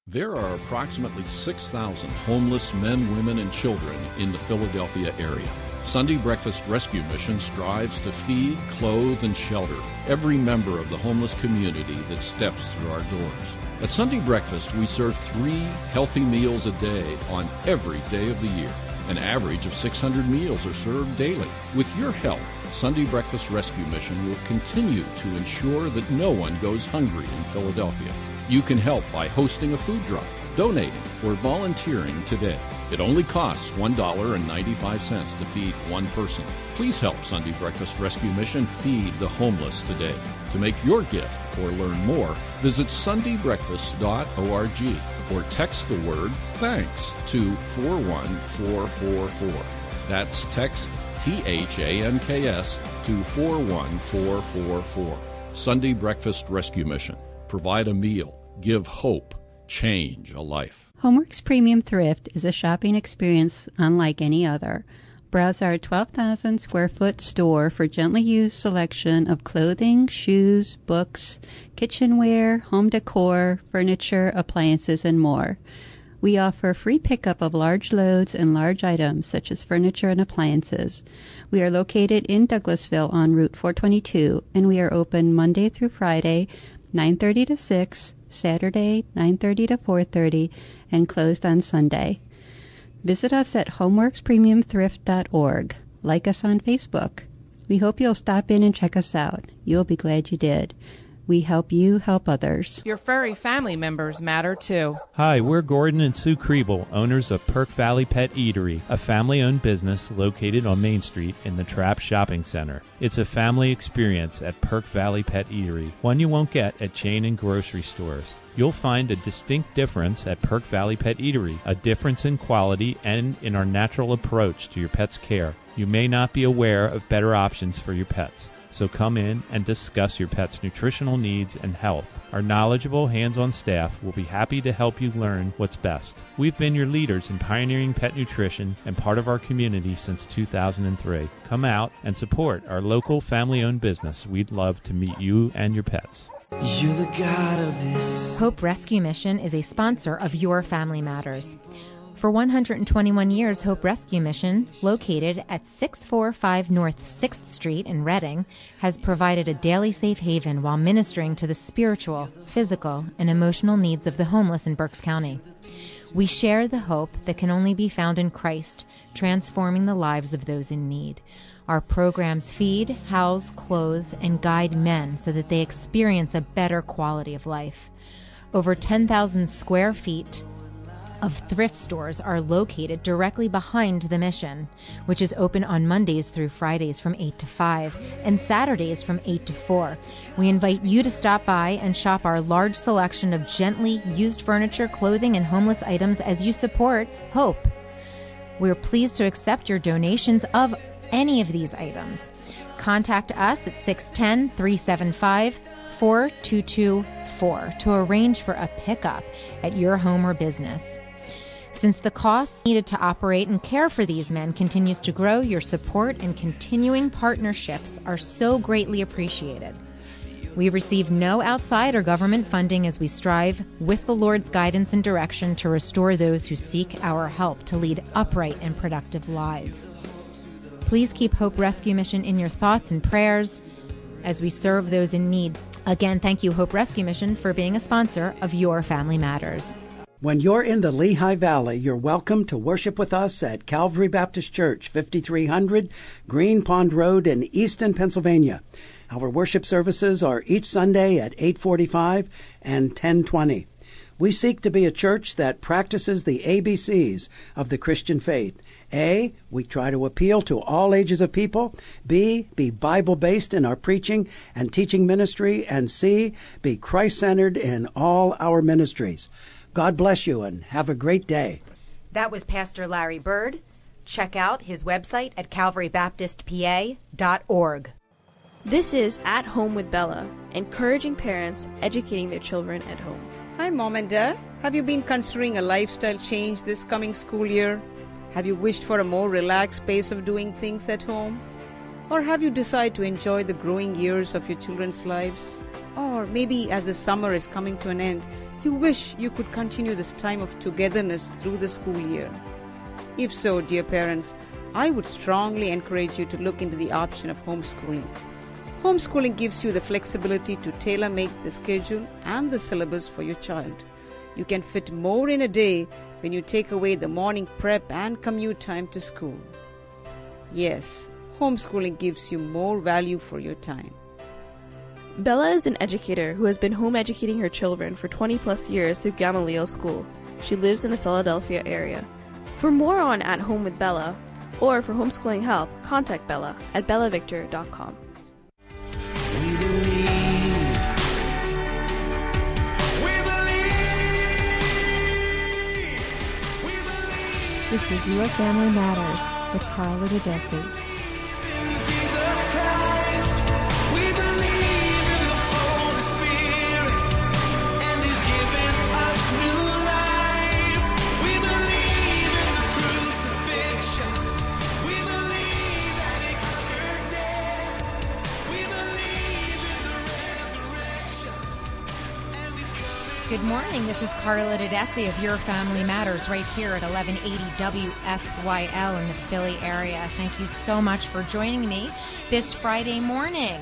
There are approximately 6,000 homeless men, women, and children in the Philadelphia area. Sunday Breakfast Rescue Mission strives to feed, clothe, and shelter every member of the homeless community that steps through our doors. At Sunday Breakfast, we serve 3 healthy meals a day on every day of the year. An average of 600 meals are served daily. With your help, Sunday Breakfast Rescue Mission will continue to ensure that no one goes hungry in Philadelphia. You can help by hosting a food drive, donating, or volunteering today. It only costs $1.95 to feed one person. Please help Sunday Breakfast Rescue Mission feed the homeless today. To make your gift or learn more, visit sundaybreakfast.org or text the word THANKS to 41444. That's text THANKS to 41444. Sunday Breakfast Rescue Mission. Provide a meal. Give hope. Change a life. Homeworks Premium Thrift is a shopping experience unlike any other. Browse our 12,000 square foot store for gently used selection of clothing, shoes, books, kitchenware, home decor, furniture, appliances, and more. We offer free pickup of large loads and large items such as furniture and appliances. We are located in Douglasville on Route 422, and we are open Monday through Friday, 9:30 to 6, Saturday, 9:30 to 4:30, and closed on Sunday. Visit us at homeworkspremiumthrift.org. Like us on Facebook. We hope you'll stop in and check us out. You'll be glad you did. We help you help others. Your furry family members matter too. Hi, we're Gordon and Sue Kriebel, owners of Perk Valley Pet Eatery, a family-owned business located on Main Street in the Trapp Shopping Center. It's a family experience at Perk Valley Pet Eatery, one you won't get at chain and grocery stores. You'll find a distinct difference at Perk Valley Pet Eatery, a difference in quality and in our natural approach to your pet's care. You may not be aware of better options for your pets. So come in and discuss your pet's nutritional needs and health. Our knowledgeable, hands-on staff will be happy to help you learn what's best. We've been your leaders in pioneering pet nutrition and part of our community since 2003. Come out and support our local family-owned business. We'd love to meet you and your pets. You're the God of this. Hope Rescue Mission is a sponsor of Your Family Matters. For 121 years, Hope Rescue Mission, located at 645 North 6th Street in Reading, has provided a daily safe haven while ministering to the spiritual, physical, and emotional needs of the homeless in Berks County. We share the hope that can only be found in Christ, transforming the lives of those in need. Our programs feed, house, clothe, and guide men so that they experience a better quality of life. Over 10,000 square feet of thrift stores are located directly behind the mission, which is open on Mondays through Fridays from 8 to 5 and Saturdays from 8 to 4. We invite you to stop by and shop our large selection of gently used furniture, clothing, and homeless items as you support Hope. We're pleased to accept your donations of any of these items. Contact us at 610-375-4224 to arrange for a pickup at your home or business. Since the cost needed to operate and care for these men continues to grow, your support and continuing partnerships are so greatly appreciated. We receive no outside or government funding as we strive, with the Lord's guidance and direction, to restore those who seek our help to lead upright and productive lives. Please keep Hope Rescue Mission in your thoughts and prayers as we serve those in need. Again, thank you, Hope Rescue Mission, for being a sponsor of Your Family Matters. When you're in the Lehigh Valley, you're welcome to worship with us at Calvary Baptist Church, 5300 Green Pond Road in Easton, Pennsylvania. Our worship services are each Sunday at 8:45 and 10:20. We seek to be a church that practices the ABCs of the Christian faith. A, we try to appeal to all ages of people. B, be Bible-based in our preaching and teaching ministry. And C, be Christ-centered in all our ministries. God bless you and have a great day. That was Pastor Larry Bird. Check out his website at calvarybaptistpa.org. This is At Home with Bella, encouraging parents educating their children at home. Hi, Mom and Dad. Have you been considering a lifestyle change this coming school year? Have you wished for a more relaxed pace of doing things at home? Or have you decided to enjoy the growing years of your children's lives? Or maybe as the summer is coming to an end, You wish you could continue this time of togetherness through the school year. If so, dear parents, I would strongly encourage you to look into the option of homeschooling. Homeschooling gives you the flexibility to tailor-make the schedule and the syllabus for your child. You can fit more in a day when you take away the morning prep and commute time to school. Yes, homeschooling gives you more value for your time. Bella is an educator who has been home educating her children for 20 plus years through Gamaliel School. She lives in the Philadelphia area. For more on At Home with Bella, or for homeschooling help, contact Bella at bellavictor.com. We believe. We believe. We believe. This is Your Family Matters with Carla DeDesi. Jesus Christ. We believe in the Holy Spirit, and He's given us new life. We believe in the crucifixion. We believe that He conquered death. We believe in the resurrection, and He's coming. Good morning. This is Carla DeDesi of Your Family Matters right here at 1180 WFYL in the Philly area. Thank you so much for joining me this Friday morning.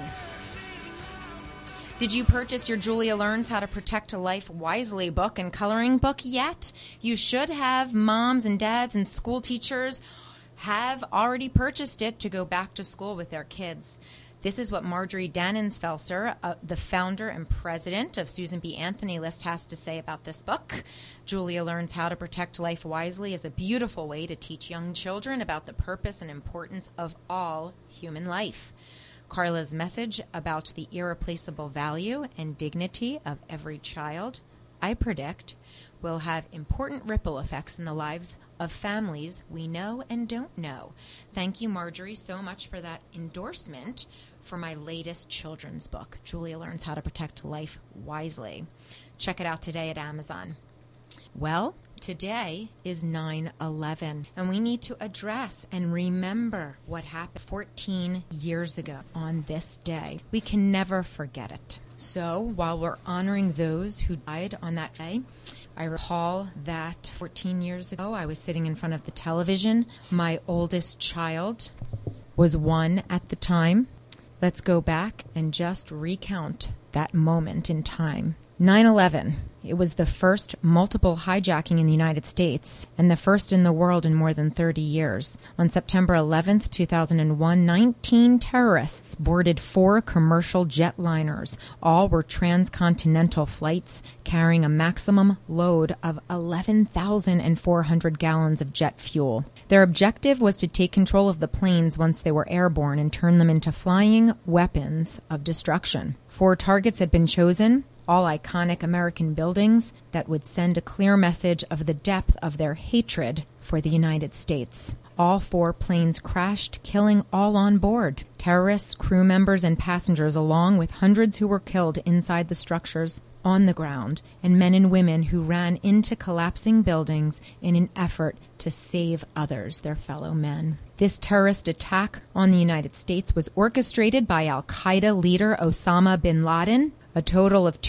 Did you purchase your Julia Learns How to Protect a Life Wisely book and coloring book yet? You should have. Moms and dads and school teachers have already purchased it to go back to school with their kids. This is what Marjorie Dannenfelser, the founder and president of Susan B. Anthony List, has to say about this book. Julia Learns How to Protect Life Wisely is a beautiful way to teach young children about the purpose and importance of all human life. Carla's message about the irreplaceable value and dignity of every child, I predict, will have important ripple effects in the lives of families we know and don't know. Thank you, Marjorie, so much for that endorsement for my latest children's book, Julia Learns How to Protect Life Wisely. Check it out today at Amazon. Well, today is 9/11, and we need to address and remember what happened 14 years ago on this day. We can never forget it. So while we're honoring those who died on that day, I recall that 14 years ago, I was sitting in front of the television. My oldest child was 1 at the time. Let's go back and just recount that moment in time. 9/11. It was the first multiple hijacking in the United States and the first in the world in more than 30 years. On September 11th, 2001, 19 terrorists boarded 4 commercial jetliners. All were transcontinental flights carrying a maximum load of 11,400 gallons of jet fuel. Their objective was to take control of the planes once they were airborne and turn them into flying weapons of destruction. 4 targets had been chosen, all iconic American buildings that would send a clear message of the depth of their hatred for the United States. All 4 planes crashed, killing all on board. Terrorists, crew members, and passengers, along with hundreds who were killed inside the structures on the ground, and men and women who ran into collapsing buildings in an effort to save others, their fellow men. This terrorist attack on the United States was orchestrated by Al-Qaeda leader Osama bin Laden. A total of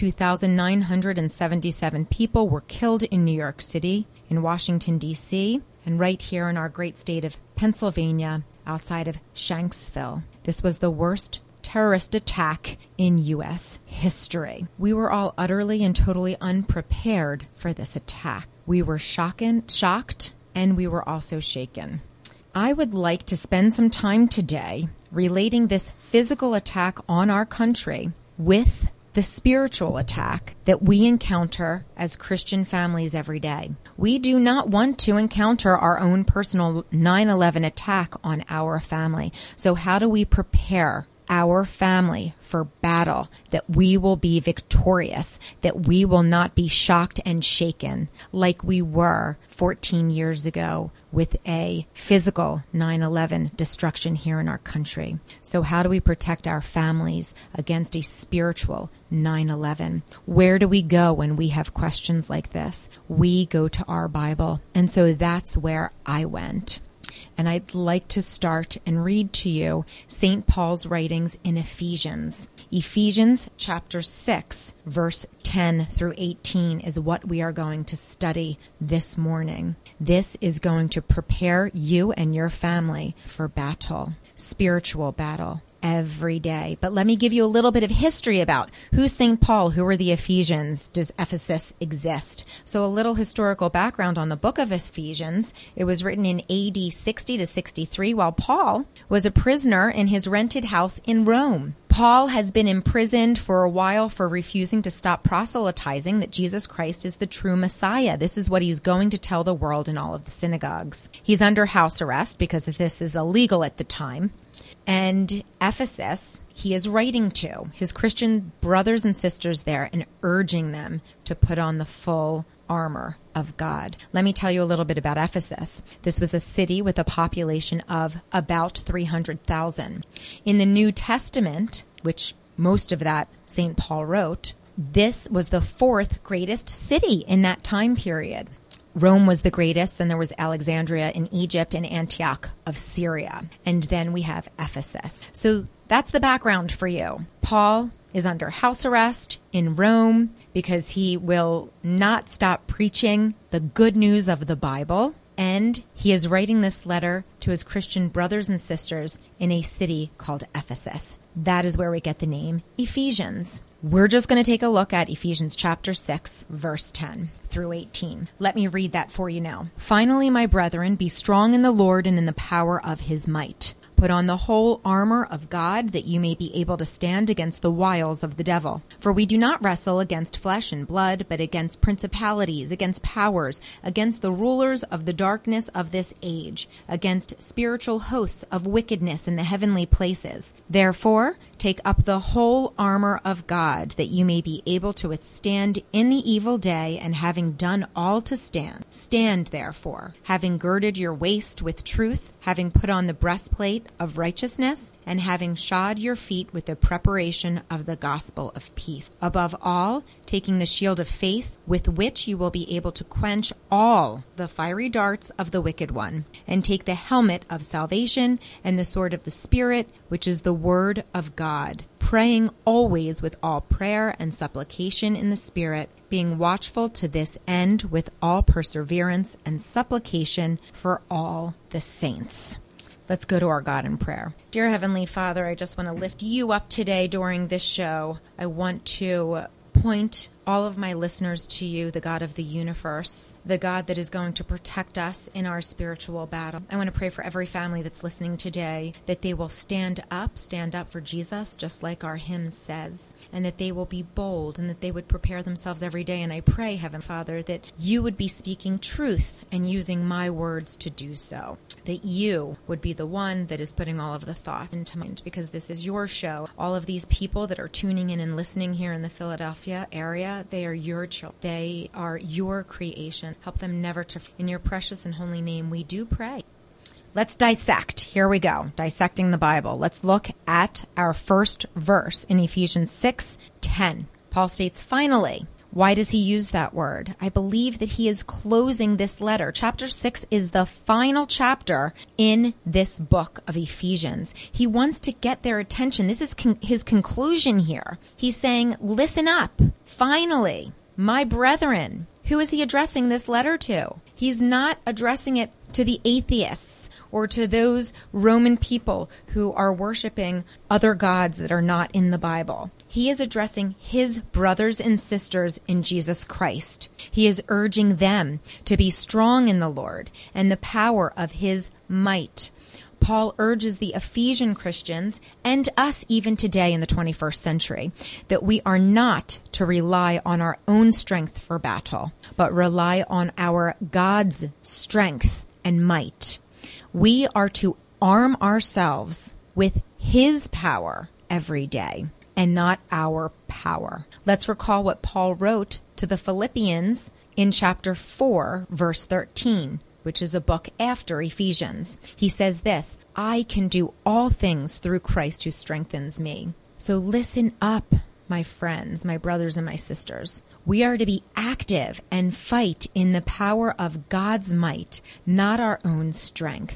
2,977 people were killed in New York City, in Washington, D.C., and right here in our great state of Pennsylvania, outside of Shanksville. This was the worst terrorist attack in U.S. history. We were all utterly and totally unprepared for this attack. We were shocked, and we were also shaken. I would like to spend some time today relating this physical attack on our country with the spiritual attack that we encounter as Christian families every day. We do not want to encounter our own personal 9/11 attack on our family. So how do we prepare our family for battle, that we will be victorious, that we will not be shocked and shaken like we were 14 years ago with a physical 9/11 destruction here in our country? So how do we protect our families against a spiritual 9/11? Where do we go when we have questions like this? We go to our Bible. And so that's where I went. And I'd like to start and read to you St. Paul's writings in Ephesians. Ephesians chapter 6, verse 10 through 18 is what we are going to study this morning. This is going to prepare you and your family for battle, spiritual battle, every day. But let me give you a little bit of history about who's St. Paul, who are the Ephesians, does Ephesus exist? So a little historical background on the book of Ephesians. It was written in AD 60 to 63 while Paul was a prisoner in his rented house in Rome. Paul has been imprisoned for a while for refusing to stop proselytizing that Jesus Christ is the true Messiah. This is what he's going to tell the world in all of the synagogues. He's under house arrest because this is illegal at the time. And Ephesus, he is writing to his Christian brothers and sisters there and urging them to put on the full armor of God. Let me tell you a little bit about Ephesus. This was a city with a population of about 300,000. In the New Testament, which most of that St. Paul wrote, this was the fourth greatest city in that time period. Rome was the greatest, then there was Alexandria in Egypt and Antioch of Syria. And then we have Ephesus. So that's the background for you. Paul is under house arrest in Rome because he will not stop preaching the good news of the Bible. And he is writing this letter to his Christian brothers and sisters in a city called Ephesus. That is where we get the name Ephesians. We're just going to take a look at Ephesians chapter 6, verse 10 through 18. Let me read that for you now. Finally, my brethren, be strong in the Lord and in the power of his might. Put on the whole armor of God, that you may be able to stand against the wiles of the devil. For we do not wrestle against flesh and blood, but against principalities, against powers, against the rulers of the darkness of this age, against spiritual hosts of wickedness in the heavenly places. Therefore, take up the whole armor of God, that you may be able to withstand in the evil day, and having done all to stand. Stand therefore, having girded your waist with truth, having put on the breastplate of righteousness, and having shod your feet with the preparation of the gospel of peace. Above all, taking the shield of faith, with which you will be able to quench all the fiery darts of the wicked one, and take the helmet of salvation and the sword of the Spirit, which is the word of God, praying always with all prayer and supplication in the Spirit, being watchful to this end with all perseverance and supplication for all the saints. Let's go to our God in prayer. Dear Heavenly Father, I just want to lift you up today during this show. I want to point all of my listeners to you, the God of the universe, the God that is going to protect us in our spiritual battle. I want to pray for every family that's listening today, that they will stand up for Jesus, just like our hymn says, and that they will be bold and that they would prepare themselves every day. And I pray, Heavenly Father, that you would be speaking truth and using my words to do so, that you would be the one that is putting all of the thought into mind, because this is your show. All of these people that are tuning in and listening here in the Philadelphia area, they are your children. They are your creation. Help them never to. In your precious and holy name, we do pray. Let's dissect. Here we go. Dissecting the Bible. Let's look at our first verse in Ephesians 6:10. Paul states, finally. Why does he use that word? I believe that he is closing this letter. Chapter 6 is the final chapter in this book of Ephesians. He wants to get their attention. This is his conclusion here. He's saying, listen up. Finally, my brethren. Who is he addressing this letter to? He's not addressing it to the atheists or to those Roman people who are worshiping other gods that are not in the Bible. He is addressing his brothers and sisters in Jesus Christ. He is urging them to be strong in the Lord and the power of his might. Paul urges the Ephesian Christians and us even today in the 21st century that we are not to rely on our own strength for battle, but rely on our God's strength and might. We are to arm ourselves with his power every day and not our power. Let's recall what Paul wrote to the Philippians in chapter 4, verse 13, which is a book after Ephesians. He says this, I can do all things through Christ who strengthens me. So listen up, my friends, my brothers and my sisters. We are to be active and fight in the power of God's might, not our own strength.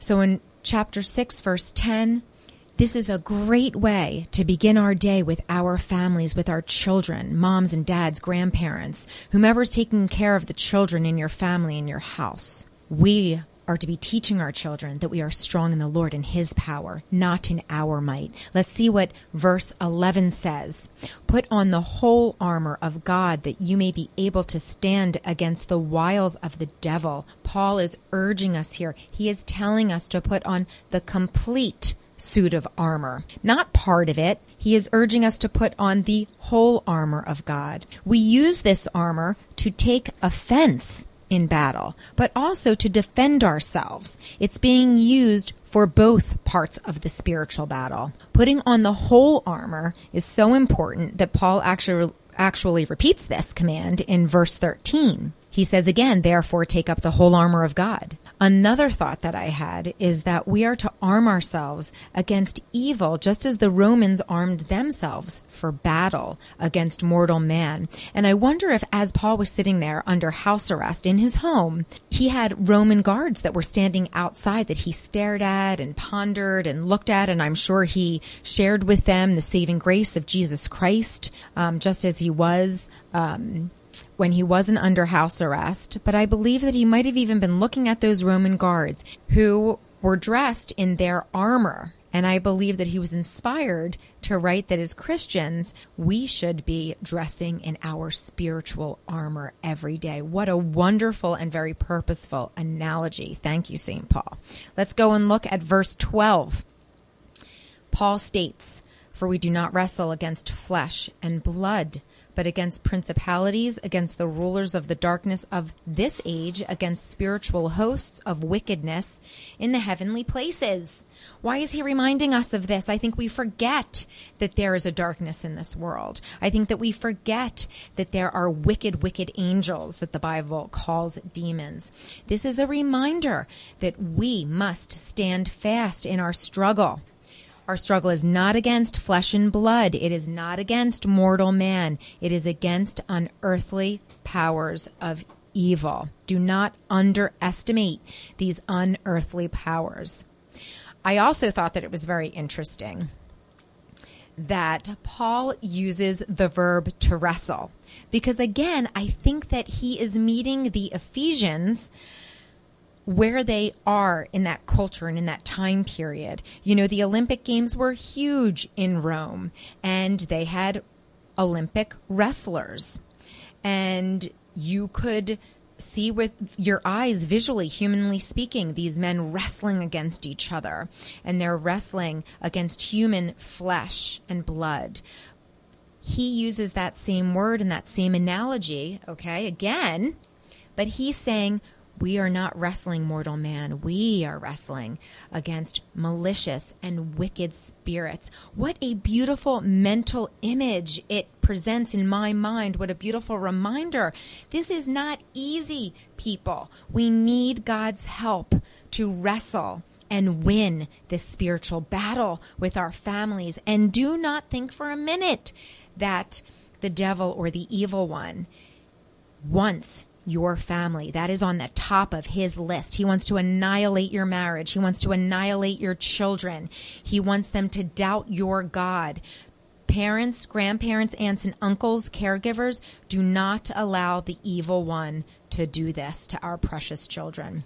So in chapter 6, verse 10, this is a great way to begin our day with our families, with our children, moms and dads, grandparents, whomever's taking care of the children in your family, in your house. We are to be teaching our children that we are strong in the Lord and His power, not in our might. Let's see what verse 11 says. Put on the whole armor of God that you may be able to stand against the wiles of the devil. Paul is urging us here. He is telling us to put on the complete suit of armor, not part of it. He is urging us to put on the whole armor of God. We use this armor to take offense in battle, but also to defend ourselves. It's being used for both parts of the spiritual battle. Putting on the whole armor is so important that Paul actually repeats this command in verse 13. He says again, therefore take up the whole armor of God. Another thought that I had is that we are to arm ourselves against evil just as the Romans armed themselves for battle against mortal man. And I wonder if as Paul was sitting there under house arrest in his home, he had Roman guards that were standing outside that he stared at and pondered and looked at, and I'm sure he shared with them the saving grace of Jesus Christ, just as he was when he wasn't under house arrest. But I believe that he might have even been looking at those Roman guards who were dressed in their armor. And I believe that he was inspired to write that as Christians, we should be dressing in our spiritual armor every day. What a wonderful and very purposeful analogy. Thank you, St. Paul. Let's go and look at verse 12. Paul states, "For we do not wrestle against flesh and blood, but against principalities, against the rulers of the darkness of this age, against spiritual hosts of wickedness in the heavenly places." Why is he reminding us of this? I think we forget that there is a darkness in this world. I think that we forget that there are wicked, wicked angels that the Bible calls demons. This is a reminder that we must stand fast in our struggle. Our struggle is not against flesh and blood. It is not against mortal man. It is against unearthly powers of evil. Do not underestimate these unearthly powers. I also thought that it was very interesting that Paul uses the verb to wrestle, because again, I think that he is meeting the Ephesians where they are in that culture and in that time period. You know, the Olympic Games were huge in Rome, and they had Olympic wrestlers. And you could see with your eyes, visually, humanly speaking, these men wrestling against each other. And they're wrestling against human flesh and blood. He uses that same word and that same analogy, okay, again, but he's saying, we are not wrestling mortal man. We are wrestling against malicious and wicked spirits. What a beautiful mental image it presents in my mind. What a beautiful reminder. This is not easy, people. We need God's help to wrestle and win this spiritual battle with our families. And do not think for a minute that the devil or the evil one wants your family. That is on the top of his list. He wants to annihilate your marriage. He wants to annihilate your children. He wants them to doubt your God. Parents, grandparents, aunts and uncles, caregivers, do not allow the evil one to do this to our precious children.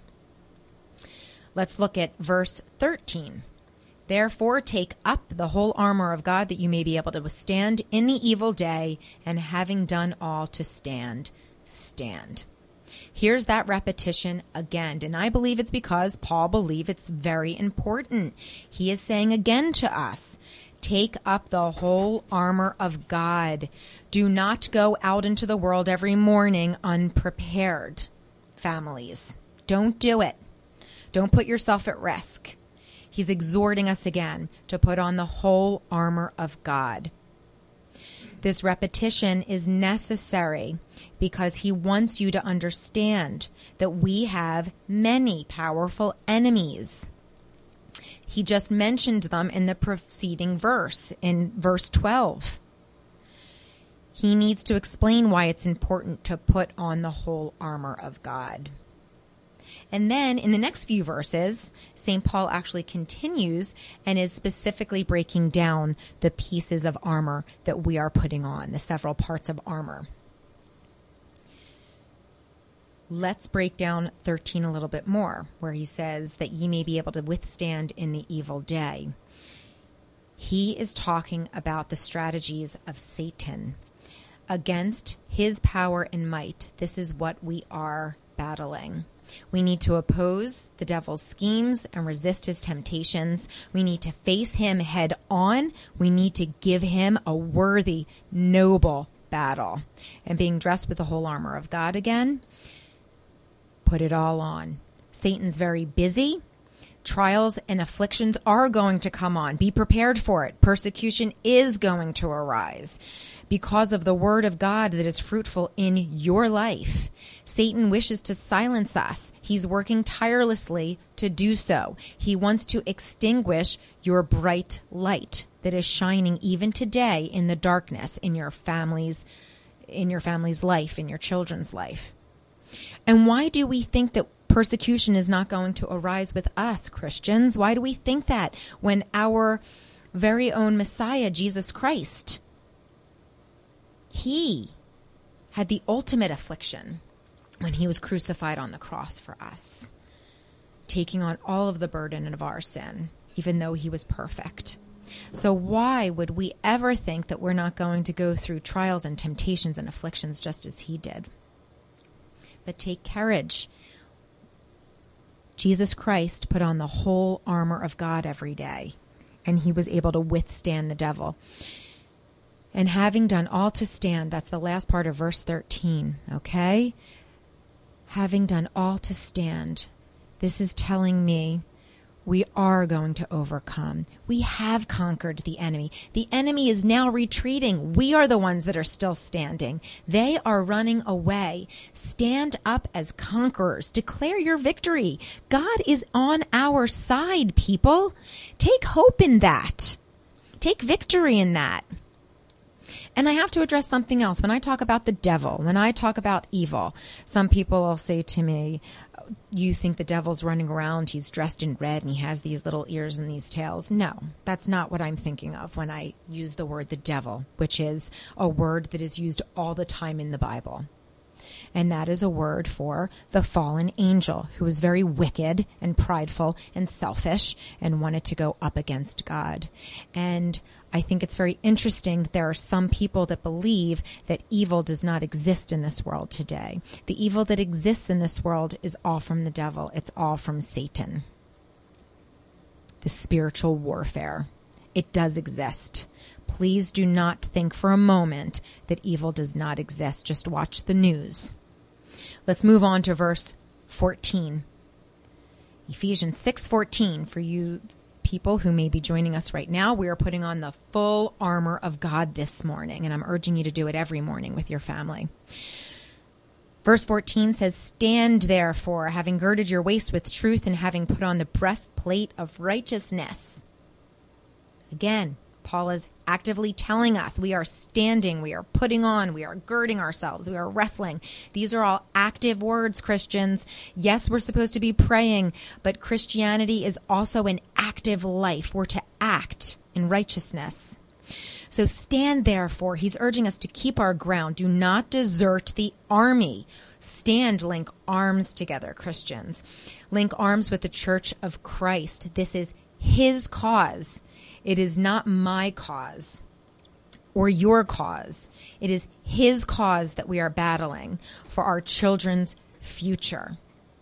Let's look at verse 13. Therefore, take up the whole armor of God that you may be able to withstand in the evil day, and having done all to stand, stand. Here's that repetition again, and I believe it's because Paul believes it's very important. He is saying again to us, take up the whole armor of God. Do not go out into the world every morning unprepared, families. Don't do it. Don't put yourself at risk. He's exhorting us again to put on the whole armor of God. This repetition is necessary because he wants you to understand that we have many powerful enemies. He just mentioned them in the preceding verse, in verse 12. He needs to explain why it's important to put on the whole armor of God. And then in the next few verses, St. Paul actually continues and is specifically breaking down the pieces of armor that we are putting on, the several parts of armor. Let's break down 13 a little bit more, where he says that ye may be able to withstand in the evil day. He is talking about the strategies of Satan against his power and might. This is what we are battling. We need to oppose the devil's schemes and resist his temptations. We need to face him head on. We need to give him a worthy, noble battle. And being dressed with the whole armor of God again, put it all on. Satan's very busy. Trials and afflictions are going to come on. Be prepared for it. Persecution is going to arise because of the word of God that is fruitful in your life. Satan wishes to silence us. He's working tirelessly to do so. He wants to extinguish your bright light that is shining even today in the darkness in your family's life, in your children's life. And why do we think that persecution is not going to arise with us, Christians? Why do we think that when our very own Messiah, Jesus Christ, he had the ultimate affliction when he was crucified on the cross for us, taking on all of the burden of our sin, even though he was perfect. So why would we ever think that we're not going to go through trials and temptations and afflictions just as he did? But take courage. Jesus Christ put on the whole armor of God every day, and he was able to withstand the devil. And having done all to stand, that's the last part of verse 13, okay? Having done all to stand, this is telling me we are going to overcome. We have conquered the enemy. The enemy is now retreating. We are the ones that are still standing. They are running away. Stand up as conquerors. Declare your victory. God is on our side, people. Take hope in that. Take victory in that. And I have to address something else. When I talk about the devil, when I talk about evil, some people will say to me, you think the devil's running around, he's dressed in red and he has these little ears and these tails. No, that's not what I'm thinking of when I use the word the devil, which is a word that is used all the time in the Bible. And that is a word for the fallen angel who was very wicked and prideful and selfish and wanted to go up against God. And I think it's very interesting that there are some people that believe that evil does not exist in this world today. The evil that exists in this world is all from the devil. It's all from Satan. The spiritual warfare. It does exist. Please do not think for a moment that evil does not exist. Just watch the news. Let's move on to verse 14. Ephesians 6:14. For you people who may be joining us right now, we are putting on the full armor of God this morning, and I'm urging you to do it every morning with your family. Verse 14 says, stand therefore, having girded your waist with truth and having put on the breastplate of righteousness. Again, Paul is actively telling us we are standing, we are putting on, we are girding ourselves, we are wrestling. These are all active words, Christians. Yes, we're supposed to be praying, but Christianity is also an active life. We're to act in righteousness. So stand therefore. He's urging us to keep our ground. Do not desert the army. Stand, link arms together, Christians. Link arms with the Church of Christ. This is his cause. It is not my cause or your cause. It is his cause that we are battling for our children's future.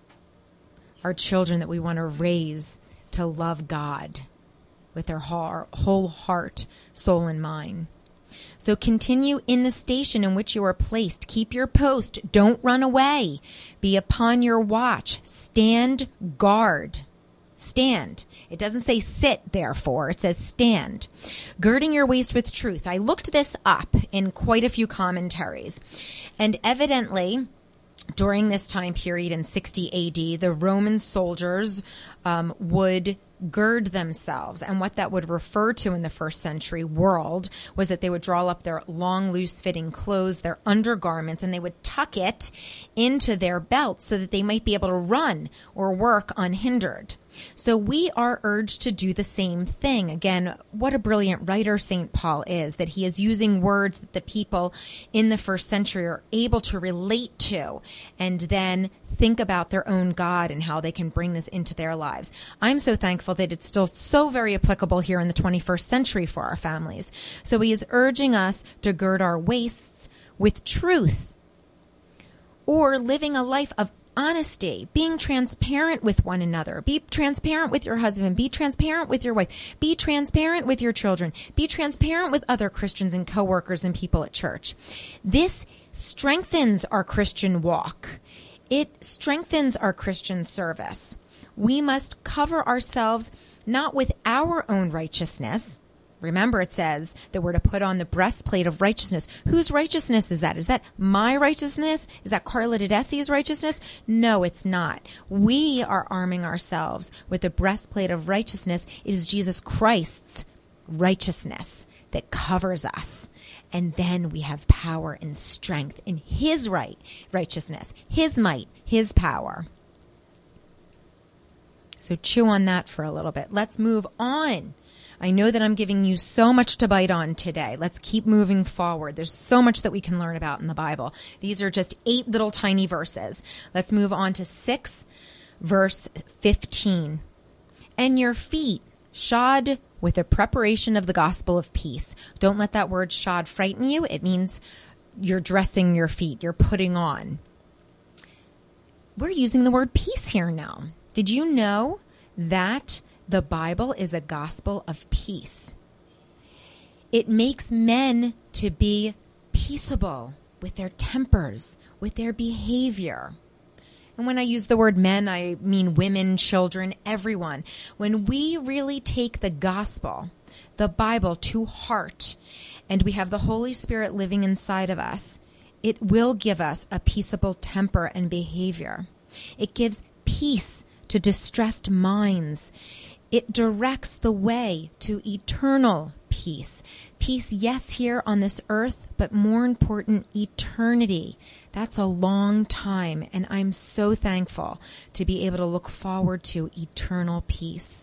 Our children that we want to raise to love God with their whole heart, soul, and mind. So continue in the station in which you are placed. Keep your post. Don't run away. Be upon your watch. Stand guard. Stand. It doesn't say sit, therefore. It says stand. Girding your waist with truth. I looked this up in quite a few commentaries. And evidently, during this time period in 60 AD, the Roman soldiers would gird themselves. And what that would refer to in the first century world was that they would draw up their long, loose-fitting clothes, their undergarments, and they would tuck it into their belts so that they might be able to run or work unhindered. So we are urged to do the same thing. Again, what a brilliant writer St. Paul is, that he is using words that the people in the first century are able to relate to and then think about their own God and how they can bring this into their lives. I'm so thankful that it's still so very applicable here in the 21st century for our families. So he is urging us to gird our waists with truth, or living a life of honesty, being transparent with one another. Be transparent with your husband. Be transparent with your wife. Be transparent with your children. Be transparent with other Christians and coworkers and people at church. This strengthens our Christian walk. It strengthens our Christian service. We must cover ourselves not with our own righteousness. Remember, it says that we're to put on the breastplate of righteousness. Whose righteousness is that? Is that my righteousness? Is that Carla Tedeschi's righteousness? No, it's not. We are arming ourselves with the breastplate of righteousness. It is Jesus Christ's righteousness that covers us. And then we have power and strength in his righteousness, his might, his power. So chew on that for a little bit. Let's move on. I know that I'm giving you so much to bite on today. Let's keep moving forward. There's so much that we can learn about in the Bible. These are just 8 little tiny verses. Let's move on to 6, verse 15. And your feet shod with the preparation of the gospel of peace. Don't let that word shod frighten you. It means you're dressing your feet. You're putting on. We're using the word peace here now. Did you know that the Bible is a gospel of peace? It makes men to be peaceable with their tempers, with their behavior. And when I use the word men, I mean women, children, everyone. When we really take the gospel, the Bible, to heart, and we have the Holy Spirit living inside of us, it will give us a peaceable temper and behavior. It gives peace to distressed minds. It directs the way to eternal peace. Peace, yes, here on this earth, but more important, eternity. That's a long time, and I'm so thankful to be able to look forward to eternal peace.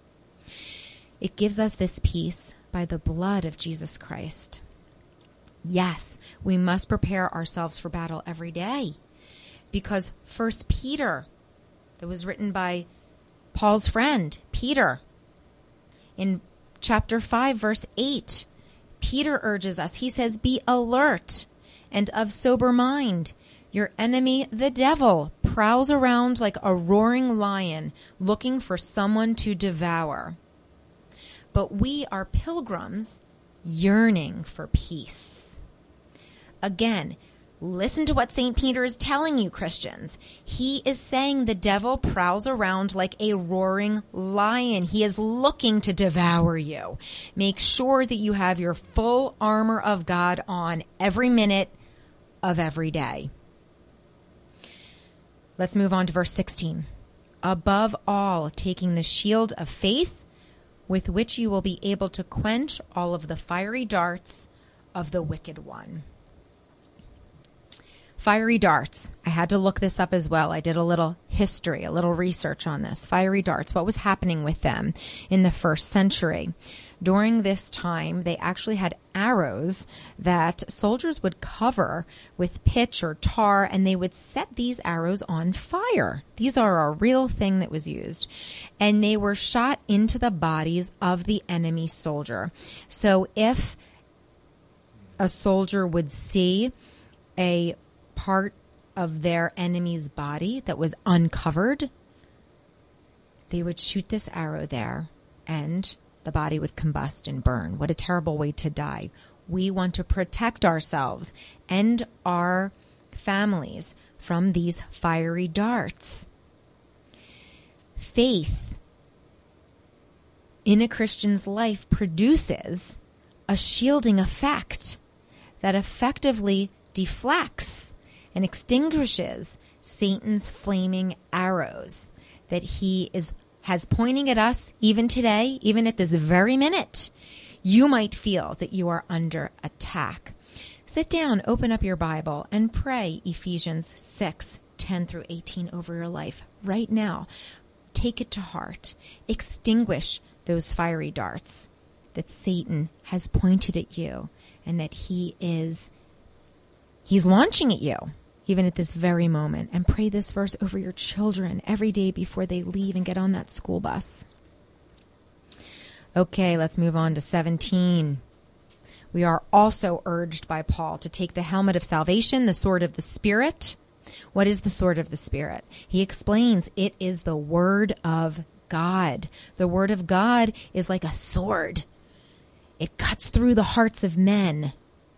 It gives us this peace by the blood of Jesus Christ. Yes, we must prepare ourselves for battle every day, because 1 Peter, that was written by Paul's friend, Peter, in chapter 5, verse 8, Peter urges us, he says, be alert and of sober mind. Your enemy, the devil, prowls around like a roaring lion looking for someone to devour. But we are pilgrims yearning for peace. Again, listen to what St. Peter is telling you, Christians. He is saying the devil prowls around like a roaring lion. He is looking to devour you. Make sure that you have your full armor of God on every minute of every day. Let's move on to verse 16. Above all, taking the shield of faith, with which you will be able to quench all of the fiery darts of the wicked one. Fiery darts. I had to look this up as well. I did a little history, a little research on this. Fiery darts. What was happening with them in the first century? During this time, they actually had arrows that soldiers would cover with pitch or tar, and they would set these arrows on fire. These are a real thing that was used. And they were shot into the bodies of the enemy soldier. So if a soldier would see a part of their enemy's body that was uncovered, they would shoot this arrow there and the body would combust and burn. What a terrible way to die. We want to protect ourselves and our families from these fiery darts. Faith in a Christian's life produces a shielding effect that effectively deflects and extinguishes Satan's flaming arrows that he is has pointing at us even today, even at this very minute, you might feel that you are under attack. Sit down, open up your Bible, and pray Ephesians 6:10 through 18 over your life right now. Take it to heart. Extinguish those fiery darts that Satan has pointed at you and that he's launching at you even at this very moment. And pray this verse over your children every day before they leave and get on that school bus. Okay, let's move on to 17. We are also urged by Paul to take the helmet of salvation, the sword of the Spirit. What is the sword of the Spirit? He explains it is the Word of God. The Word of God is like a sword. It cuts through the hearts of men.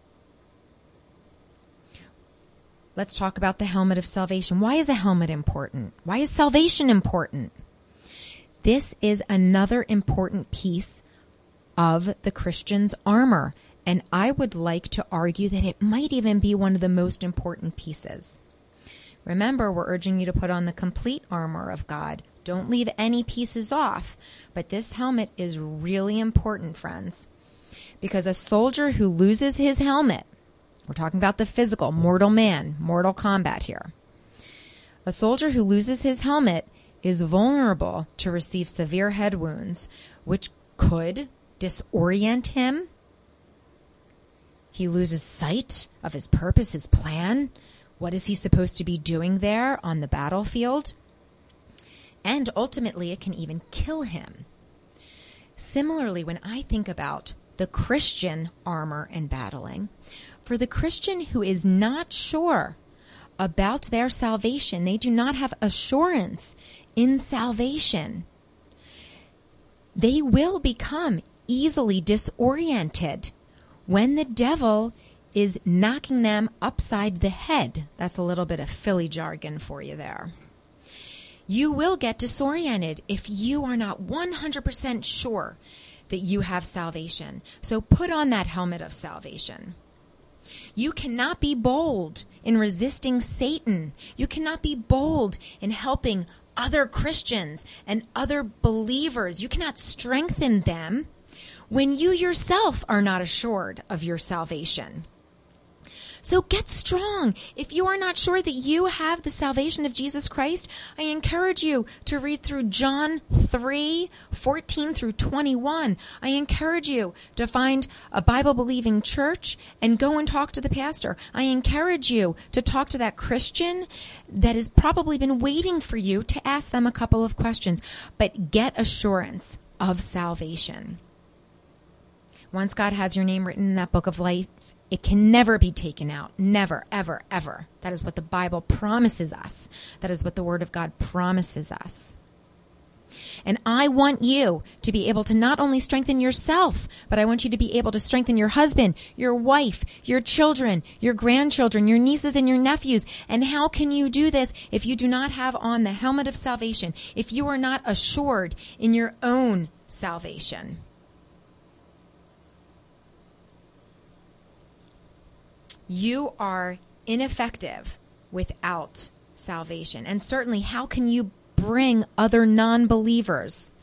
Let's talk about the helmet of salvation. Why is a helmet important? Why is salvation important? This is another important piece of the Christian's armor, and I would like to argue that it might even be one of the most important pieces. Remember, we're urging you to put on the complete armor of God. Don't leave any pieces off. But this helmet is really important, friends, because a soldier who loses his helmet, we're talking about the physical, mortal man, mortal combat here. A soldier who loses his helmet is vulnerable to receive severe head wounds, which could disorient him. He loses sight of his purpose, his plan. What is he supposed to be doing there on the battlefield? And ultimately, it can even kill him. Similarly, when I think about the Christian armor and battling, for the Christian who is not sure about their salvation, they do not have assurance in salvation, they will become easily disoriented when the devil is knocking them upside the head. That's a little bit of Philly jargon for you there. You will get disoriented if you are not 100% sure that you have salvation. So put on that helmet of salvation. You cannot be bold in resisting Satan. You cannot be bold in helping other Christians and other believers. You cannot strengthen them when you yourself are not assured of your salvation. So get strong. If you are not sure that you have the salvation of Jesus Christ, I encourage you to read through John 3:14 through 21. I encourage you to find a Bible-believing church and go and talk to the pastor. I encourage you to talk to that Christian that has probably been waiting for you to ask them a couple of questions. But get assurance of salvation. Once God has your name written in that book of life, it can never be taken out. Never, ever, ever. That is what the Bible promises us. That is what the Word of God promises us. And I want you to be able to not only strengthen yourself, but I want you to be able to strengthen your husband, your wife, your children, your grandchildren, your nieces and your nephews. And how can you do this if you do not have on the helmet of salvation, if you are not assured in your own salvation? You are ineffective without salvation. And certainly, how can you bring other non-believers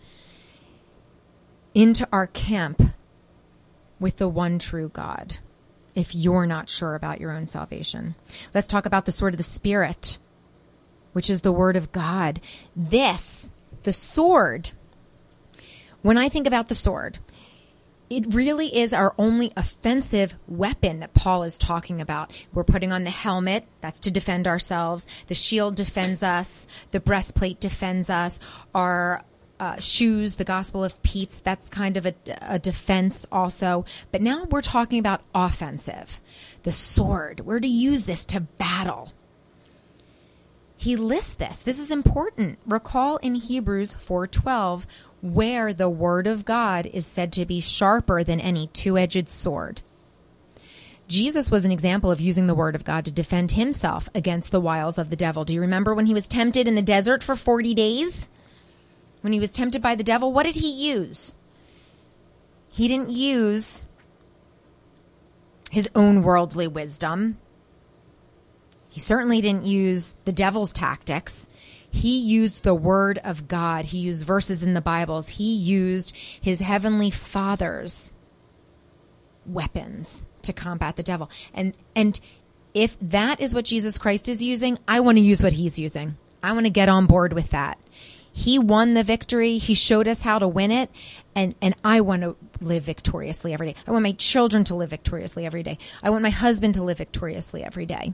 into our camp with the one true God if you're not sure about your own salvation? Let's talk about the sword of the Spirit, which is the Word of God. This, the sword, when I think about the sword, it really is our only offensive weapon that Paul is talking about. We're putting on the helmet. That's to defend ourselves. The shield defends us. The breastplate defends us. Our shoes, the gospel of peace, that's kind of a defense also. But now we're talking about offensive. The sword. We're to use this to battle. He lists this. This is important. Recall in Hebrews 4:12, where the word of God is said to be sharper than any two-edged sword. Jesus was an example of using the word of God to defend himself against the wiles of the devil. Do you remember when he was tempted in the desert for 40 days? When he was tempted by the devil, what did he use? He didn't use his own worldly wisdom. He certainly didn't use the devil's tactics. He used the word of God. He used verses in the Bibles. He used his heavenly Father's weapons to combat the devil. And if that is what Jesus Christ is using, I want to use what he's using. I want to get on board with that. He won the victory. He showed us how to win it. And I want to live victoriously every day. I want my children to live victoriously every day. I want my husband to live victoriously every day.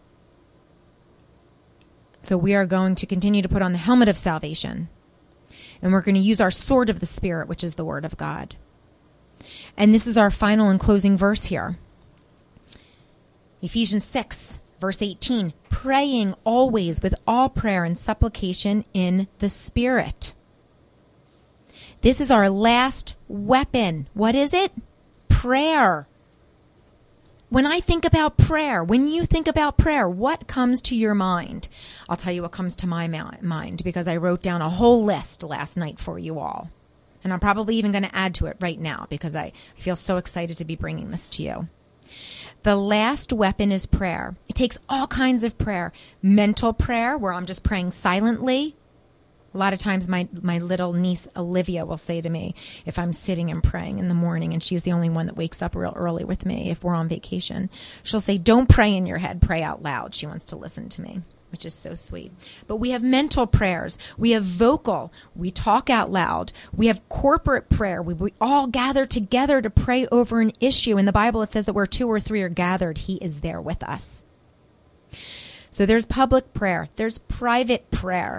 So we are going to continue to put on the helmet of salvation. And we're going to use our sword of the Spirit, which is the word of God. And this is our final and closing verse here. Ephesians 6, verse 18. Praying always with all prayer and supplication in the Spirit. This is our last weapon. What is it? Prayer. When I think about prayer, when you think about prayer, what comes to your mind? I'll tell you what comes to my mind because I wrote down a whole list last night for you all. And I'm probably even going to add to it right now because I feel so excited to be bringing this to you. The last weapon is prayer. It takes all kinds of prayer. Mental prayer, where I'm just praying silently. A lot of times my little niece Olivia will say to me, if I'm sitting and praying in the morning, and she's the only one that wakes up real early with me if we're on vacation, she'll say, don't pray in your head, pray out loud. She wants to listen to me, which is so sweet. But we have mental prayers. We have vocal. We talk out loud. We have corporate prayer. We all gather together to pray over an issue. In the Bible, it says that where 2 or 3 are gathered, he is there with us. So there's public prayer. There's private prayer.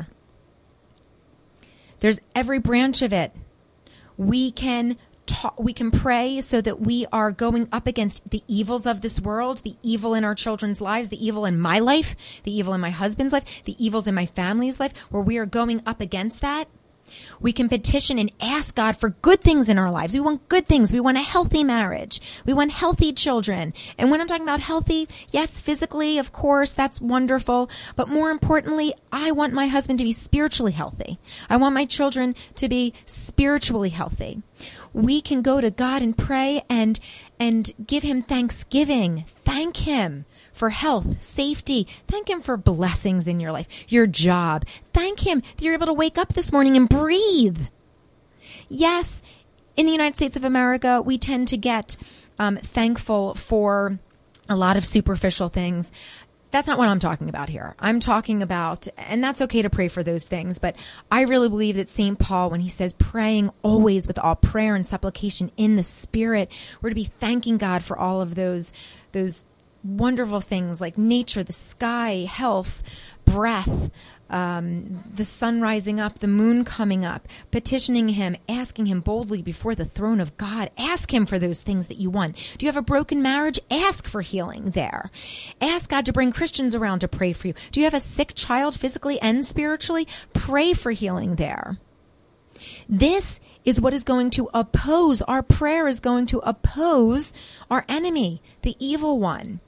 There's every branch of it. We can pray so that we are going up against the evils of this world, the evil in our children's lives, the evil in my life, the evil in my husband's life, the evils in my family's life, where we are going up against that. We can petition and ask God for good things in our lives. We want good things. We want a healthy marriage. We want healthy children. And when I'm talking about healthy, yes, physically, of course, that's wonderful. But more importantly, I want my husband to be spiritually healthy. I want my children to be spiritually healthy. We can go to God and pray and give him thanksgiving. Thank him for health, safety. Thank him for blessings in your life, your job. Thank him that you're able to wake up this morning and breathe. Yes, in the United States of America, we tend to get thankful for a lot of superficial things. That's not what I'm talking about here. I'm talking about, and that's okay to pray for those things, but I really believe that St. Paul, when he says praying always with all prayer and supplication in the Spirit, we're to be thanking God for all of those wonderful things like nature, the sky, health, breath, the sun rising up, the moon coming up, petitioning him, asking him boldly before the throne of God. Ask him for those things that you want. Do you have a broken marriage? Ask for healing there. Ask God to bring Christians around to pray for you. Do you have a sick child physically and spiritually? Pray for healing there. This is what is going to oppose, our prayer is going to oppose our enemy, the evil one.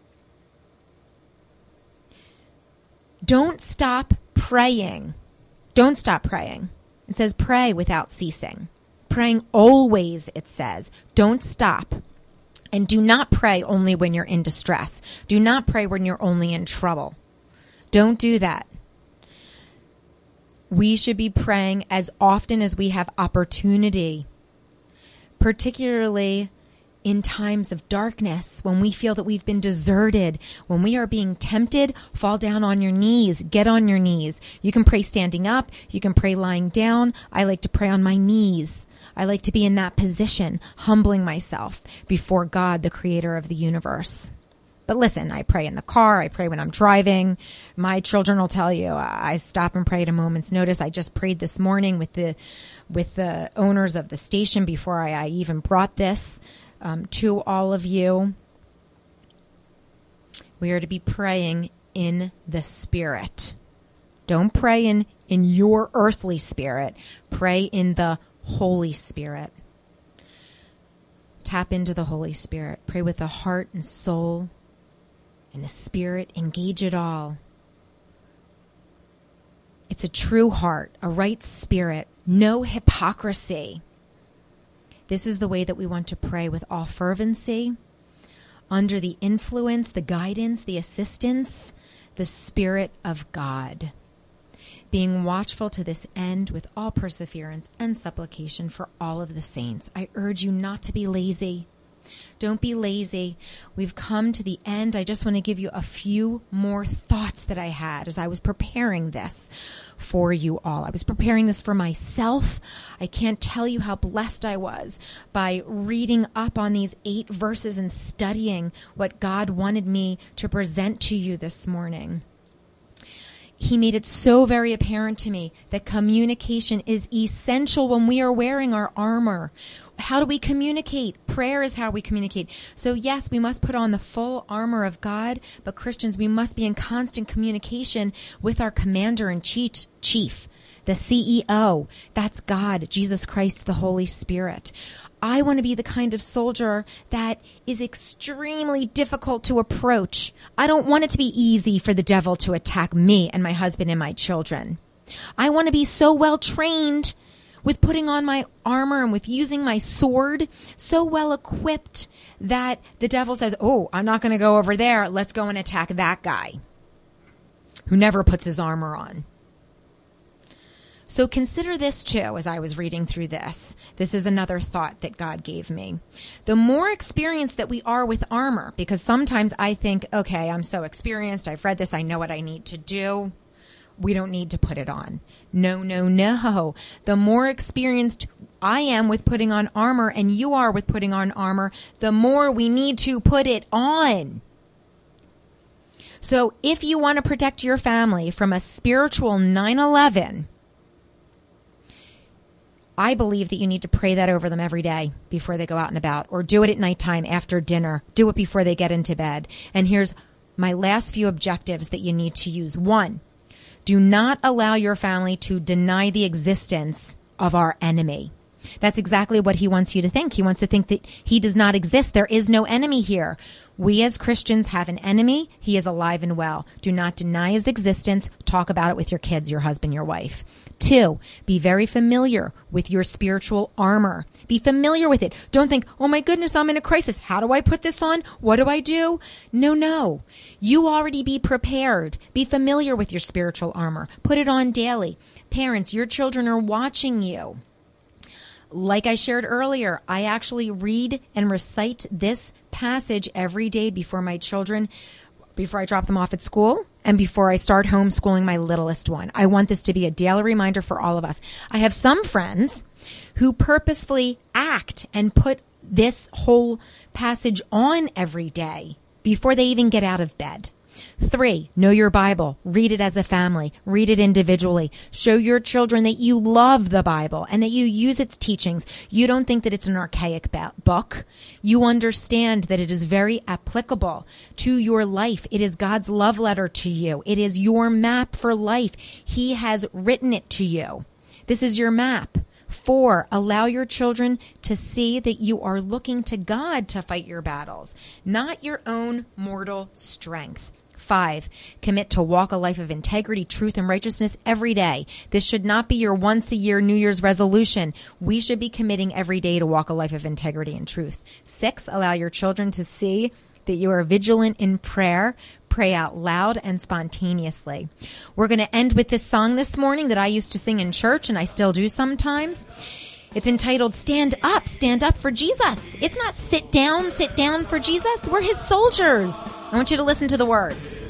Don't stop praying. Don't stop praying. It says pray without ceasing. Praying always, it says. Don't stop. And do not pray only when you're in distress. Do not pray when you're only in trouble. Don't do that. We should be praying as often as we have opportunity, particularly in times of darkness, when we feel that we've been deserted, when we are being tempted. Fall down on your knees. Get on your knees. You can pray standing up. You can pray lying down. I like to pray on my knees. I like to be in that position, humbling myself before God, the creator of the universe. But listen, I pray in the car. I pray when I'm driving. My children will tell you I stop and pray at a moment's notice. I just prayed this morning with the owners of the station before I even brought this to all of you. We are to be praying in the Spirit. Don't pray in your earthly spirit. Pray in the Holy Spirit. Tap into the Holy Spirit. Pray with the heart and soul and the Spirit. Engage it all. It's a true heart, a right spirit, no hypocrisy. This is the way that we want to pray, with all fervency, under the influence, the guidance, the assistance, the Spirit of God. being watchful to this end with all perseverance and supplication for all of the saints. I urge you not to be lazy. Don't be lazy. We've come to the end. I just want to give you a few more thoughts that I had as I was preparing this for you all. I was preparing this for myself. I can't tell you how blessed I was by reading up on these 8 verses and studying what God wanted me to present to you this morning. He made it so very apparent to me that communication is essential when we are wearing our armor. How do we communicate? Prayer is how we communicate. So yes, we must put on the full armor of God, but Christians, we must be in constant communication with our commander-in-chief, the CEO. That's God, Jesus Christ, the Holy Spirit. I want to be the kind of soldier that is extremely difficult to approach. I don't want it to be easy for the devil to attack me and my husband and my children. I want to be so well trained with putting on my armor and with using my sword, so well equipped that the devil says, oh, I'm not going to go over there. Let's go and attack that guy who never puts his armor on. So consider this too as I was reading through this. This is another thought that God gave me. The more experienced that we are with armor, because sometimes I think, okay, I'm so experienced, I've read this, I know what I need to do. We don't need to put it on. No, no, no. The more experienced I am with putting on armor and you are with putting on armor, the more we need to put it on. So if you want to protect your family from a spiritual 9/11, I believe that you need to pray that over them every day before they go out and about, or do it at nighttime after dinner. Do it before they get into bed. And here's my last few objectives that you need to use. 1, do not allow your family to deny the existence of our enemy. That's exactly what he wants you to think. He wants to think that he does not exist. There is no enemy here. We as Christians have an enemy. He is alive and well. Do not deny his existence. Talk about it with your kids, your husband, your wife. 2, be very familiar with your spiritual armor. Be familiar with it. Don't think, oh my goodness, I'm in a crisis. How do I put this on? What do I do? No. You already be prepared. Be familiar with your spiritual armor. Put it on daily. Parents, your children are watching you. Like I shared earlier, I actually read and recite this passage every day before my children, before I drop them off at school and before I start homeschooling my littlest one. I want this to be a daily reminder for all of us. I have some friends who purposefully act and put this whole passage on every day before they even get out of bed. 3, know your Bible. Read it as a family. Read it individually. Show your children that you love the Bible and that you use its teachings. You don't think that it's an archaic book. You understand that it is very applicable to your life. It is God's love letter to you. It is your map for life. He has written it to you. This is your map. 4, allow your children to see that you are looking to God to fight your battles, not your own mortal strength. 5, commit to walk a life of integrity, truth, and righteousness every day. This should not be your once-a-year New Year's resolution. We should be committing every day to walk a life of integrity and truth. 6, allow your children to see that you are vigilant in prayer. Pray out loud and spontaneously. We're going to end with this song this morning that I used to sing in church, and I still do sometimes. It's entitled, Stand Up for Jesus. It's not sit down for Jesus. We're his soldiers. I want you to listen to the words.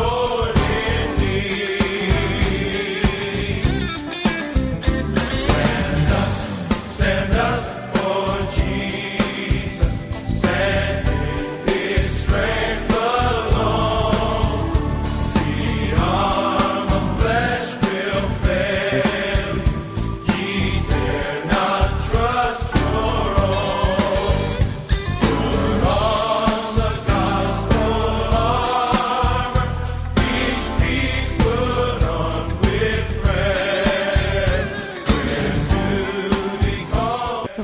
Stand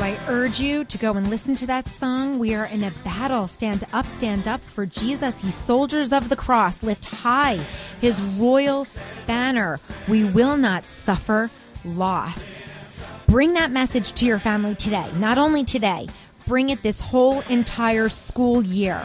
I urge you to go and listen to that song. We are in a battle. Stand up for Jesus. Ye soldiers of the cross, lift high his royal banner. We will not suffer loss. Bring that message to your family today. Not only today, bring it this whole entire school year.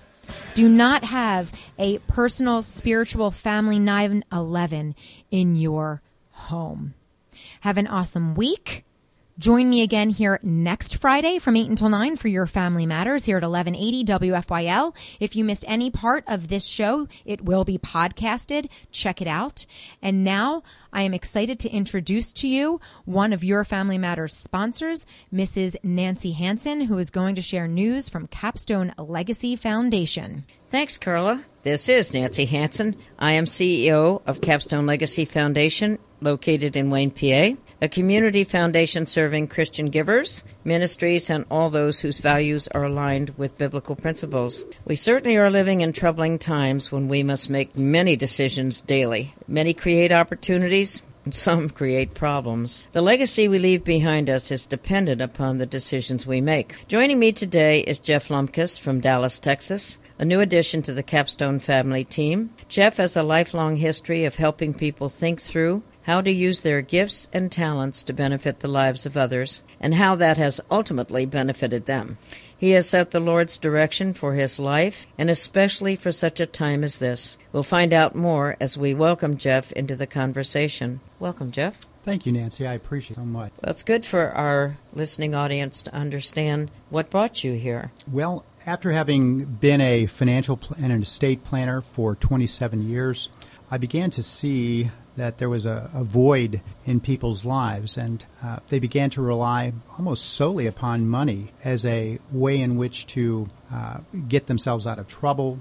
Do not have a personal, spiritual family 9/11 in your home. Have an awesome week. Join me again here next Friday from 8 until 9 for Your Family Matters here at 1180 WFYL. If you missed any part of this show, it will be podcasted. Check it out. And now I am excited to introduce to you one of Your Family Matters sponsors, Mrs. Nancy Hansen, who is going to share news from Capstone Legacy Foundation. Thanks, Carla. This is Nancy Hansen. I am CEO of Capstone Legacy Foundation, located in Wayne, PA, a community foundation serving Christian givers, ministries, and all those whose values are aligned with biblical principles. We certainly are living in troubling times when we must make many decisions daily. Many create opportunities, and some create problems. The legacy we leave behind us is dependent upon the decisions we make. Joining me today is Jeff Lumpkis from Dallas, Texas, a new addition to the Capstone family team. Jeff has a lifelong history of helping people think through how to use their gifts and talents to benefit the lives of others, and how that has ultimately benefited them. He has set the Lord's direction for his life, and especially for such a time as this. We'll find out more as we welcome Jeff into the conversation. Welcome, Jeff. Thank you, Nancy. I appreciate it so much. That's good for our listening audience to understand what brought you here. Well, after having been a financial and an estate planner for 27 years, I began to see that there was a void in people's lives, and they began to rely almost solely upon money as a way in which to get themselves out of trouble.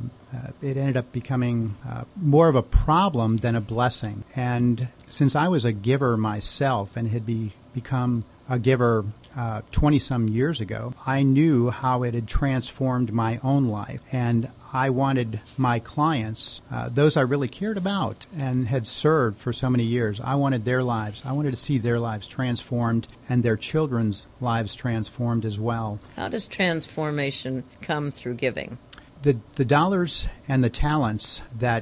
It ended up becoming more of a problem than a blessing. And since I was a giver myself and had become a giver 20-some years ago, I knew how it had transformed my own life. And I wanted my clients, those I really cared about and had served for so many years, I wanted their lives. I wanted to see their lives transformed and their children's lives transformed as well. How does transformation come through giving? The dollars and the talents that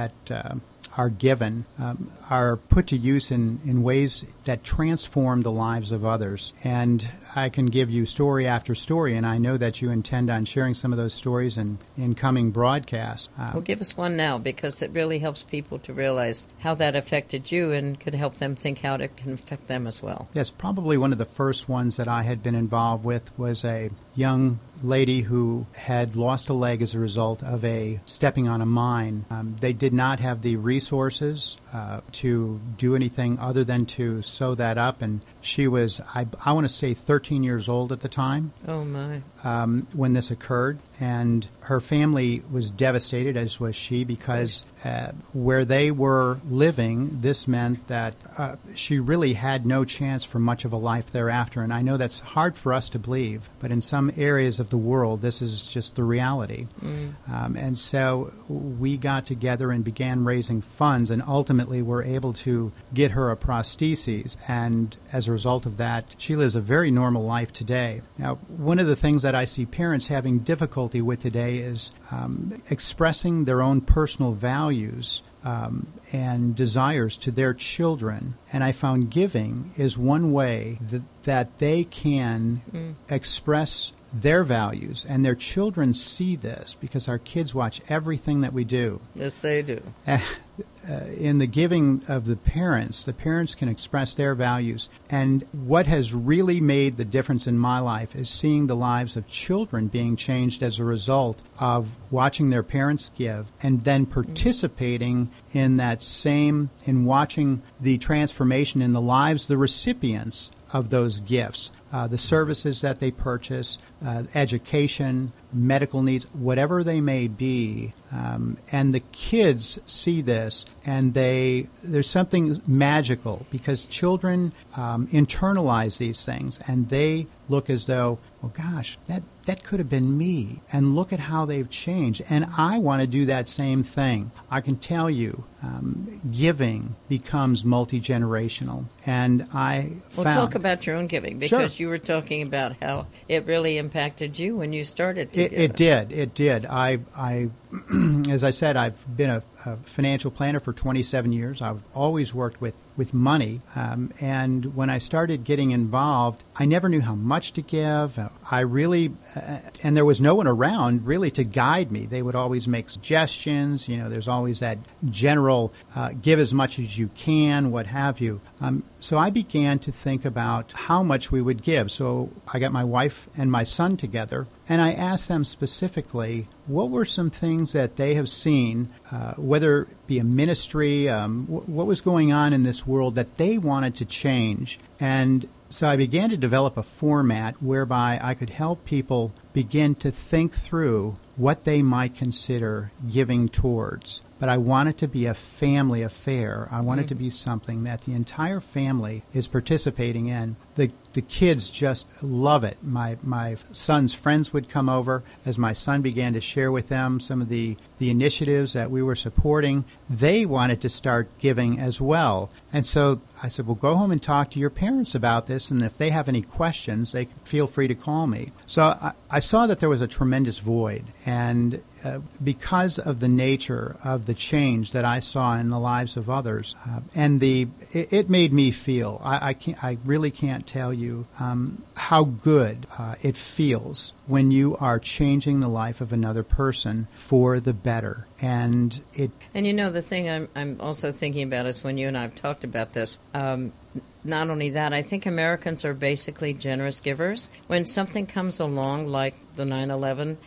are given are put to use in ways that transform the lives of others. And I can give you story after story, and I know that you intend on sharing some of those stories in coming broadcasts. Well, give us one now, because it really helps people to realize how that affected you and could help them think how it can affect them as well. Yes, probably one of the first ones that I had been involved with was a young lady who had lost a leg as a result of stepping on a mine. They did not have the resources to do anything other than to sew that up, and she was, I want to say, 13 years old at the time. Oh, my. When this occurred, and her family was devastated, as was she, because where they were living, this meant that she really had no chance for much of a life thereafter. And I know that's hard for us to believe, but in some areas of the world, this is just the reality. And so we got together and began raising funds, and ultimately were able to get her a prosthesis. And as a result of that, she lives a very normal life today. Now, one of the things that I see parents having difficulty with today is expressing their own personal values and desires to their children. And I found giving is one way that they can express their values, and their children see this because our kids watch everything that we do. Yes, they do. In the giving of the parents can express their values. And what has really made the difference in my life is seeing the lives of children being changed as a result of watching their parents give, and then participating in that same, in watching the transformation in the lives, the recipients of those gifts. The services that they purchase, education, medical needs, whatever they may be. And the kids see this, and there's something magical because children internalize these things, and they look as though, well, gosh, that could have been me, and look at how they've changed. And I want to do that same thing. I can tell you, giving becomes multi-generational. And Well, talk about your own giving, because you were talking about how it really impacted you when you started to give. It did. I as I said, I've been a financial planner for 27 years. I've always worked with money. And when I started getting involved, I never knew how much to give. I really, and there was no one around really to guide me. They would always make suggestions. There's always that general give as much as you can, what have you. So I began to think about how much we would give. So I got my wife and my son together, and I asked them specifically what were some things that they have seen, whether it be a ministry, what was going on in this world that they wanted to change. And so I began to develop a format whereby I could help people begin to think through what they might consider giving towards. But I want it to be a family affair. I want it to be something that the entire family is participating in. The kids just love it. My son's friends would come over as my son began to share with them some of the initiatives that we were supporting. They wanted to start giving as well. And so I said, well, go home and talk to your parents about this, and if they have any questions, they can feel free to call me. So I saw that there was a tremendous void, and because of the nature of the change that I saw in the lives of others, and it made me feel, I really can't tell you how good it feels when you are changing the life of another person for the better. And the thing I'm also thinking about is when you and I have talked about this, not only that, I think Americans are basically generous givers. When something comes along like the 9/11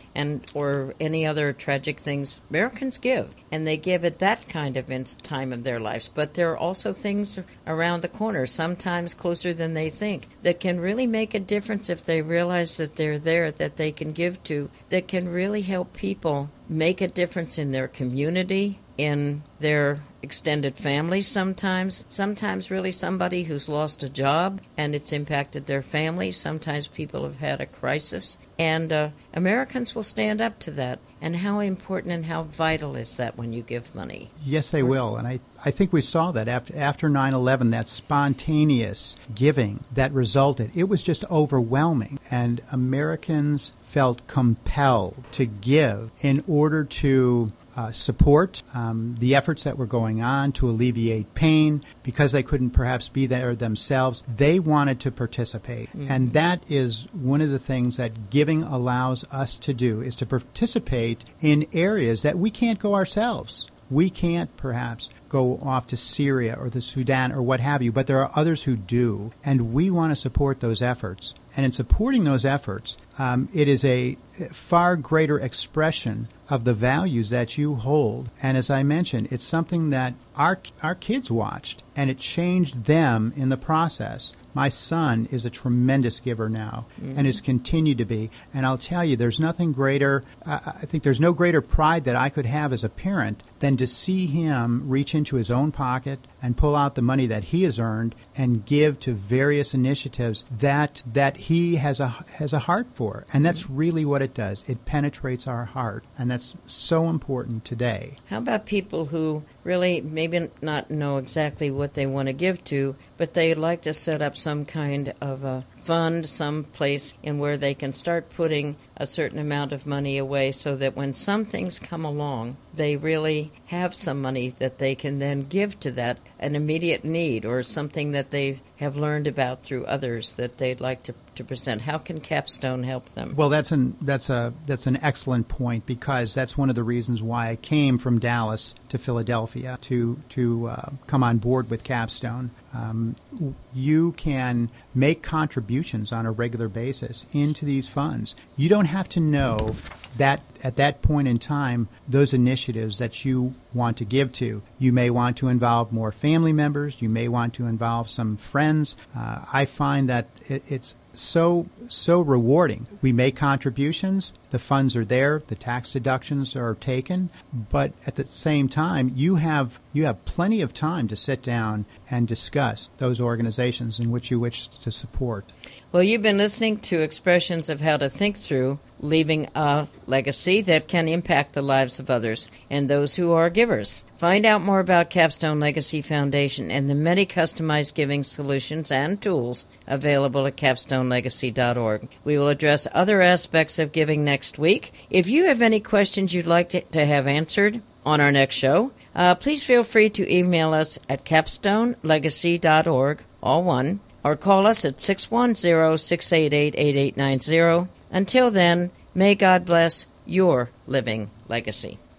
or any other tragic things, Americans give, and they give at that kind of time of their lives. But there are also things around the corner, sometimes closer than they think, that can really make a difference if they realize that they're there, that they can give to, that can really help people make a difference in their community, in their extended families sometimes really somebody who's lost a job and it's impacted their family. Sometimes people have had a crisis, and Americans will stand up to that. And how important and how vital is that when you give money? Yes, they will. And I think we saw that after 9/11, that spontaneous giving that resulted. It was just overwhelming. And Americans felt compelled to give in order to support the efforts that were going on to alleviate pain. Because they couldn't perhaps be there themselves, they wanted to participate. Mm-hmm. And that is one of the things that giving allows us to do, is to participate in areas that we can't go ourselves. We can't perhaps go off to Syria or the Sudan or what have you, but there are others who do, and we want to support those efforts. And in supporting those efforts, it is a far greater expression of the values that you hold. And as I mentioned, it's something that our kids watched, and it changed them in the process. My son is a tremendous giver now, and has continued to be. And I'll tell you, there's nothing greater, I think there's no greater pride that I could have as a parent than to see him reach into his own pocket and pull out the money that he has earned and give to various initiatives that he has a heart for. And that's really what it does. It penetrates our heart, and that's so important today. How about people who really maybe not know exactly what they want to give to, but they'd like to set up some kind of a fund, some place in where they can start putting a certain amount of money away, so that when some things come along, they really have some money that they can then give to that, an immediate need or something that they have learned about through others that they'd like to present. How can Capstone help them? Well, that's an excellent point, because that's one of the reasons why I came from Dallas to Philadelphia to come on board with Capstone. You can make contributions on a regular basis into these funds. You don't have to know that at that point in time, those initiatives that you want to give to. You may want to involve more family members. You may want to involve some friends. I find that it's so rewarding. We make contributions, the funds are there, the tax deductions are taken, but at the same time, you have plenty of time to sit down and discuss those organizations in which you wish to support. Well, you've been listening to expressions of how to think through leaving a legacy that can impact the lives of others and those who are givers. Find out more about Capstone Legacy Foundation and the many customized giving solutions and tools available at capstonelegacy.org. We will address other aspects of giving next week. If you have any questions you'd like to have answered on our next show, please feel free to email us at capstonelegacy.org, all one, or call us at 610-688-8890. Until then, may God bless your living legacy.